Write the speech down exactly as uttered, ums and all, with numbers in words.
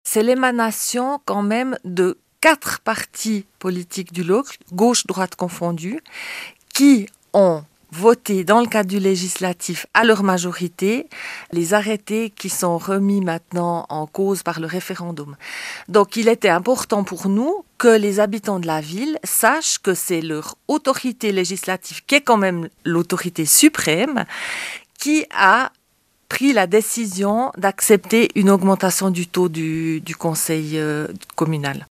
c'est l'émanation quand même de quatre partis politiques du L O C, gauche-droite confondus, qui ont voté dans le cadre du législatif à leur majorité les arrêtés qui sont remis maintenant en cause par le référendum. Donc il était important pour nous que les habitants de la ville sachent que c'est leur autorité législative, qui est quand même l'autorité suprême, qui a pris la décision d'accepter une augmentation du taux du, du conseil euh, communal.